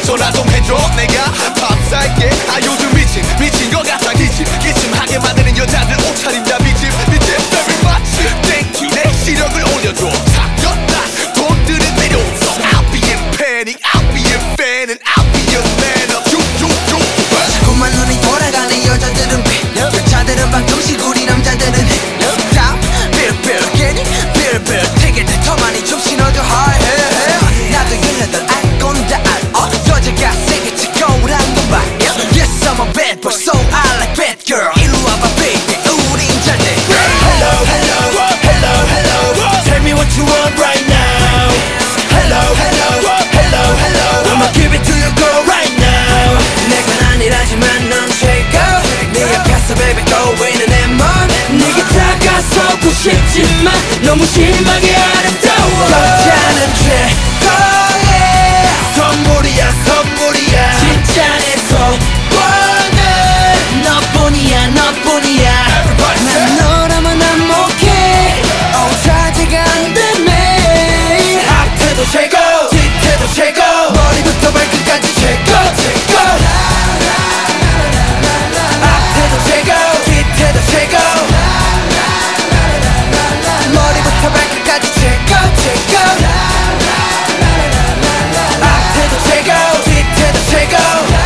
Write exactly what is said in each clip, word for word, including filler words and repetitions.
전화 좀 해줘. 내가 밥 살게. 아 요즘 미친 미친 거 같아. 기침 기침하게 만드는 여자들 옷차림 다 미침 미침. Very much 땡큐 내 시력을 올려줘. 사겼다 돈 드는 필요 없어. I'll be in panic, I'll be in fan and I'll be your man up. 쭉쭉쭉 자꾸만 눈이 돌아가는 여자들은 배 여자들은 방정식 우리 남자들은 해 다 삐르삐르 괜히 삐르삐르 되게 더 많이 좀 신어줘 하해. 나도 열여덟 알 건 다 알어. 여자가 세게 치고란 건 봐. Yes I'm a bad boy so I like bad girl. 이리 와봐 baby 우린 잘 돼. Hello hello hello hello Tell me what you want right now. Hello hello hello hello I'ma give it to you girl right now. 내건 아니라지만 넌 최고. 네 앞에서 baby 꼬이는 내 맘. 네게 다가서고 싶지만 너무 심하게 아름다워. 여자는 최고의 선물이야 선물이야 진짜 내 소원은 너뿐이야 너뿐이야. 난 너라면 안목해. 어 자제가 안되매. 앞에도 최고 뒤태도 최고 머리부터 발끝까지 최고 최고. 앞에도 최고 뒤태도 최고. 머리부터 발끝까지 최고 최고. 앞에도 최고 뒤태도 최고.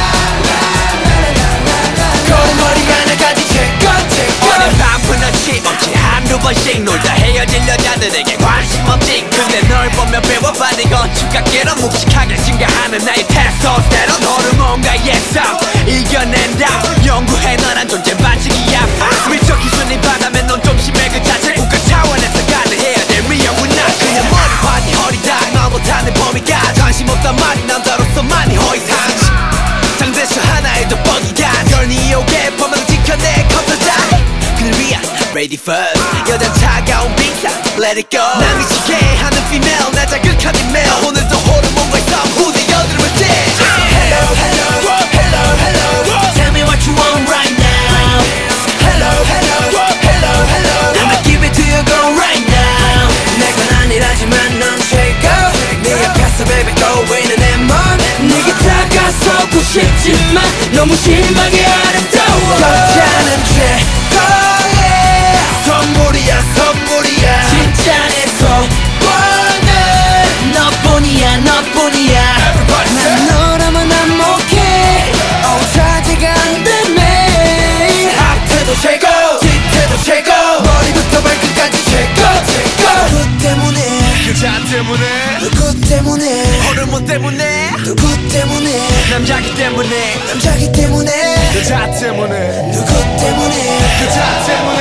걸음걸이 하나까지 최고 최고. 오늘 밤은 어찌 없지 한두 번씩 놀다 헤어질 여자들에게 관심 없지. 근데 널 보면 배워봐 네 건축학개론 묵직하게 증가하는 나의 테스토스테론 호르몬과 예상 이겨낸다. 연구해 넌 한 존재 반칙이야. 미적 기준이 바다면 넌 좀 심해 그 자체. 국가 차원에서 가능해야 될 위험 문화. 그냥 머리 파니 허리다 말 못하는 범위가 관심 없단 말이 남자로서 많이 허위상식. 장대수 하나에 돋보기가 널 니오게 범을 지켜내 컴퓨터 그를 위한 ready first. 여자 차가운 빙상 let it go. 날 미치게 하는 female 날 자극하는 male. 오늘도 호르몬과 싸움 후대 여드름을 떼. Hello hello hello hello Tell me what you want right now. Hello hello hello hello I'ma give it to you girl right now. 내건 아니라지만 넌 최고. 네 앞에서 baby 꼬이는 내 맘. 네게 다가서고 싶지만 너무 심하게 아름다워. 여자는 최고의 선물이야 선물이야 진짜 내 소원은 너뿐이야 너뿐이야. 난 너라면 안목해. 어 자제가 안되매. 앞에도 최고 뒤태도 최고 머리부터 발끝까지 최고 최고. 누구 때문에 여자 때문에 누구 때문에 호르몬 때문에 누구 때문에 남자기 때문에 남자기 때문에 여자 때문에 누구 때문에 여자 때문에